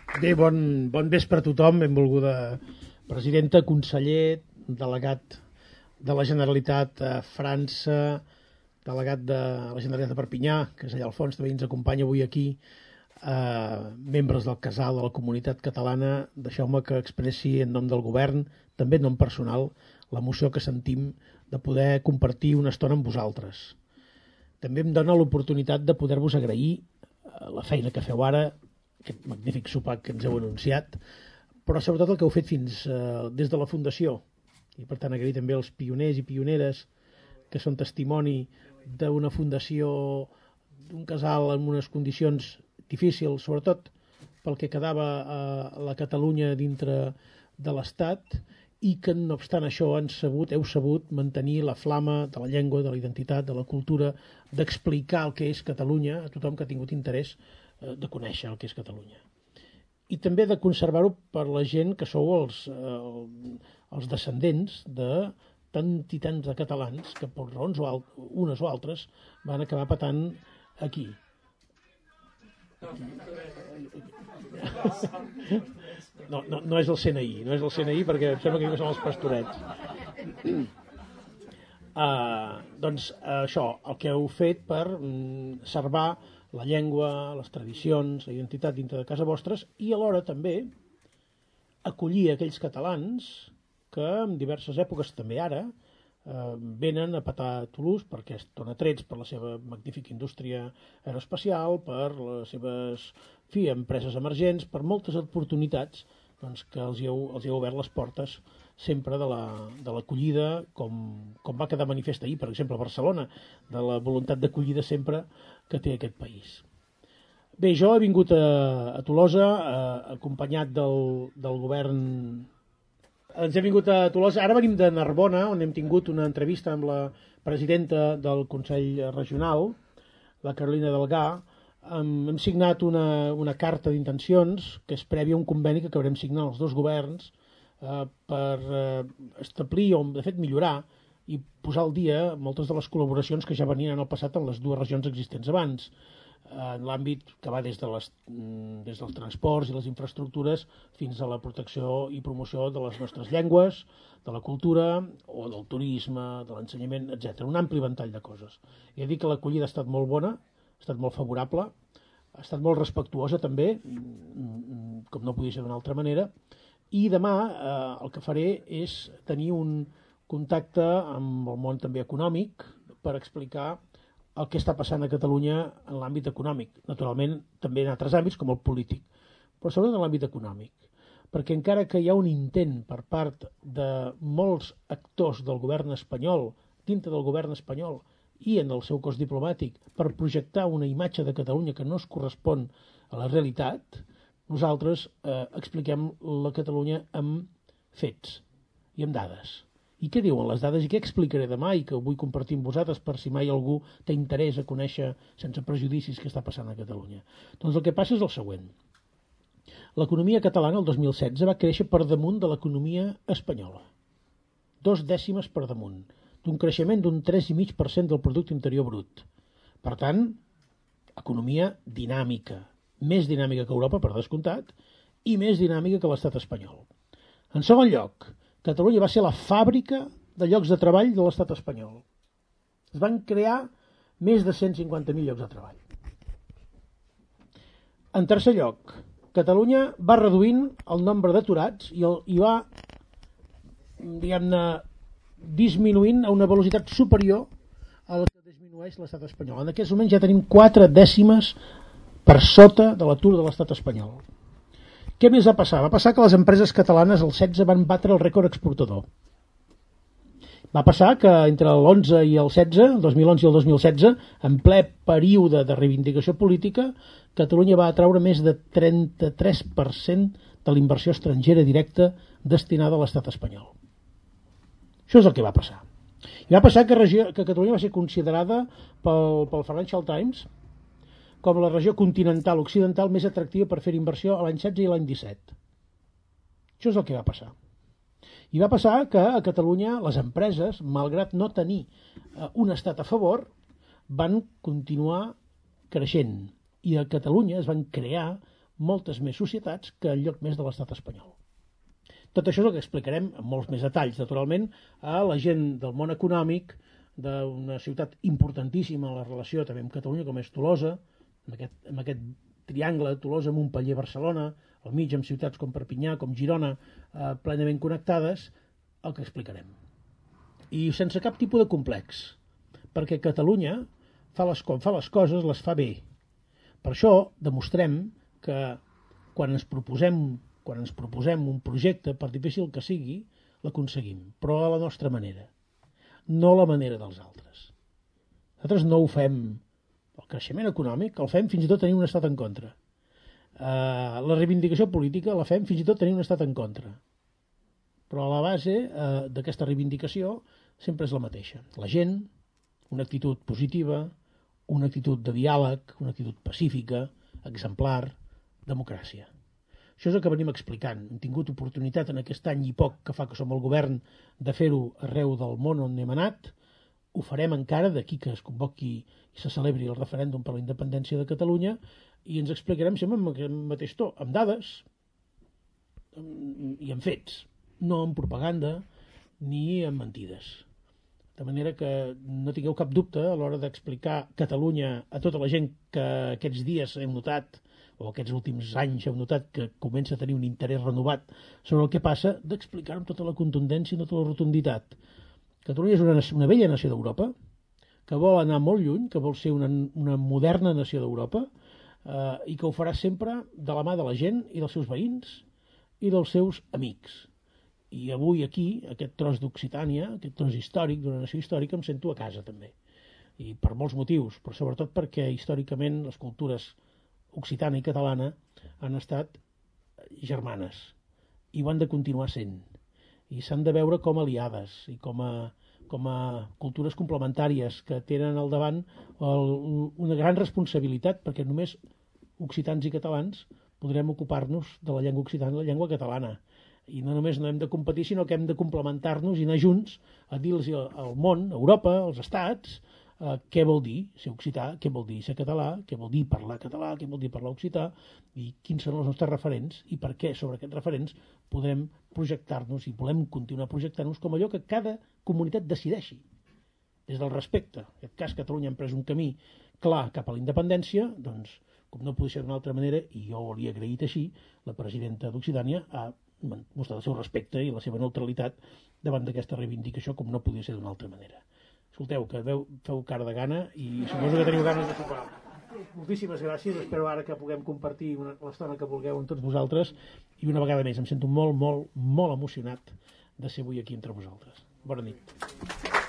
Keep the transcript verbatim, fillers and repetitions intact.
Bé, bon, bon vespre a tothom, benvolguda presidenta, conseller, delegat de la Generalitat a França, delegat de la Generalitat de Perpinyà, que és allà al fons, també ens acompanya avui aquí, eh, membres del casal de la comunitat catalana. Deixeu-me que expressi en nom del govern, també en nom personal, l'emoció que sentim de poder compartir una estona amb vosaltres. També em dona l'oportunitat de poder-vos agrair la feina que feu ara, aquest magnífic sopar que ens heu anunciat, però sobretot el que heu fet fins eh, des de la Fundació. I per tant agrair també als pioners i pioneres que són testimoni d'una fundació, d'un casal en unes condicions difícils, sobretot pel que quedava a la Catalunya dintre de l'Estat, i que no obstant això han sabut, heu sabut mantenir la flama de la llengua, de la identitat, de la cultura, d'explicar el que és Catalunya a tothom que ha tingut interès de conèixer el que és Catalunya. I també de conservar-ho per la gent que sou els, eh, els descendents de tant i tants de catalans que per raons o alt, unes o altres van acabar patant aquí. No, no, no és el C N I, no és el C N I perquè em sembla que són els pastorets. Uh, doncs uh, això, el que heu fet per mm, salvar la llengua, les tradicions, la identitat dintre de casa vostres, i alhora també acollir aquells catalans que en diverses èpoques, també ara, eh, venen a petar a Toulouse perquè estan atrets per la seva magnífica indústria aeroespacial, per les seves en fi, empreses emergents, per moltes oportunitats doncs, que els hi, heu, els hi heu obert les portes sempre de l'acollida, la, com, com va quedar manifest ahir, per exemple, a Barcelona, de la voluntat d'acollida sempre que té aquest país. Bé, jo he vingut a, a Tolosa eh, acompanyat del, del govern. Ens hem vingut a Tolosa, ara venim de Narbona, on hem tingut una entrevista amb la presidenta del Consell Regional, la Carolina Delgà. Hem, hem signat una, una carta d'intencions que és prèvia a un conveni que acabarem signant els dos governs eh, per eh, establir o, de fet, millorar i posar al dia moltes de les col·laboracions que ja venien en el passat en les dues regions existents abans, en l'àmbit que va des, de les, des dels transports i les infraestructures fins a la protecció i promoció de les nostres llengües, de la cultura o del turisme, de l'ensenyament, etcètera. Un ampli ventall de coses. I he dit que l'acollida ha estat molt bona, ha estat molt favorable, ha estat molt respectuosa també, com no podia ser d'una altra manera, i demà eh, el que faré és tenir un contacte amb el món també econòmic per explicar el que està passant a Catalunya en l'àmbit econòmic, naturalment també en altres àmbits com el polític, però sobretot en l'àmbit econòmic, perquè encara que hi ha un intent per part de molts actors del govern espanyol, dintre del govern espanyol i en el seu cos diplomàtic, per projectar una imatge de Catalunya que no es correspon a la realitat, nosaltres eh, expliquem la Catalunya amb fets i amb dades. I què diuen les dades i què explicaré demà i que vull compartir amb vosaltres per si mai algú té interès a conèixer sense prejudicis què està passant a Catalunya. Doncs el que passa és el següent. L'economia catalana el dos mil setze va créixer per damunt de l'economia espanyola. Dos dècimes per damunt, d'un creixement d'un tres coma cinc per cent del producte interior brut. Per tant, economia dinàmica, més dinàmica que Europa, per descomptat, i més dinàmica que l'estat espanyol. En segon lloc, Catalunya va ser la fàbrica de llocs de treball de l'estat espanyol. Es van crear més de cent cinquanta mil llocs de treball. En tercer lloc, Catalunya va reduint el nombre d'aturats i, el, i va, diguem-ne, disminuint a una velocitat superior a la que disminueix l'estat espanyol. En aquests moments ja tenim quatre dècimes per sota de l'atur de l'estat espanyol. Què més va passar? Va passar que les empreses catalanes el setze van batre el rècord exportador. Va passar que entre l'onze i el setze, el dos mil onze i el dos mil setze, en ple període de reivindicació política, Catalunya va atraure més de trenta-tres per cent de la inversió estrangera directa destinada a l'estat espanyol. Això és el que va passar. I va passar que, regió, que Catalunya va ser considerada pel, pel Financial Times com la regió continental occidental més atractiva per fer inversió a l'any setze i l'any disset. Això és el que va passar. I va passar que a Catalunya les empreses, malgrat no tenir un estat a favor, van continuar creixent. I a Catalunya es van crear moltes més societats que en lloc més de l'estat espanyol. Tot això és el que explicarem amb molts més detalls, naturalment, a la gent del món econòmic d'una ciutat importantíssima en la relació també amb Catalunya, com és Tolosa, amb aquest, amb aquest triangle Tolosa, Montpeller, Barcelona, al mig amb ciutats com Perpinyà, com Girona, eh, plenament connectades, el que explicarem. I sense cap tipus de complex, perquè Catalunya, fa les, quan fa les coses, les fa bé. Per això demostrem que quan ens proposem, quan ens proposem un projecte, per difícil que sigui, l'aconseguim, però a la nostra manera, no a la manera dels altres. Nosaltres no ho fem, el creixement econòmic el fem fins i tot tenir un estat en contra. Uh, la reivindicació política la fem fins i tot tenir un estat en contra. Però a la base uh, d'aquesta reivindicació sempre és la mateixa. La gent, una actitud positiva, una actitud de diàleg, una actitud pacífica, exemplar, democràcia. Això és el que venim explicant. Hem tingut oportunitat en aquest any i poc que fa que som al govern de fer-ho arreu del món on hem anat. Ho farem encara d'aquí que es convoqui i se celebri el referèndum per la independència de Catalunya i ens explicarem sempre amb el mateix to, amb dades i amb fets, no amb propaganda ni amb mentides. De manera que no tingueu cap dubte a l'hora d'explicar Catalunya a tota la gent que aquests dies hem notat o aquests últims anys hem notat que comença a tenir un interès renovat sobre el que passa, d'explicar amb tota la contundència i tota la rotunditat. Catalunya és una, una vella nació d'Europa, que vol anar molt lluny, que vol ser una, una moderna nació d'Europa, eh, i que ho farà sempre de la mà de la gent i dels seus veïns i dels seus amics. I avui aquí, aquest tros d'Occitània, aquest tros històric d'una nació històrica, em sento a casa també. I per molts motius, però sobretot perquè històricament les cultures occitana i catalana han estat germanes i ho han de continuar sent. I s'han de veure com aliades i com a, com a cultures complementàries que tenen al davant el, una gran responsabilitat, perquè només occitans i catalans podrem ocupar-nos de la llengua occitana i la llengua catalana. I no només no hem de competir, sinó que hem de complementar-nos i anar junts a dir-los al món, a Europa, als estats, eh, què vol dir ser occità, què vol dir ser català, què vol dir parlar català, què vol dir parlar occità, i quins són els nostres referents i per què sobre aquests referents podem projectar-nos i volem continuar projectant-nos com allò que cada comunitat decideixi. Des del respecte. En aquest cas, Catalunya ha pres un camí clar cap a la independència, doncs, com no podia ser d'una altra manera, i jo ho li he agraït així, la presidenta d'Occitània ha mostrat el seu respecte i la seva neutralitat davant d'aquesta reivindicació, com no podia ser d'una altra manera. Escolteu, que veu, feu cara de gana i suposo que teniu ganes de sopar. Moltíssimes gràcies, espero ara que puguem compartir l'estona que vulgueu amb tots vosaltres i una vegada més em sento molt, molt, molt emocionat de ser avui aquí entre vosaltres. Bona nit.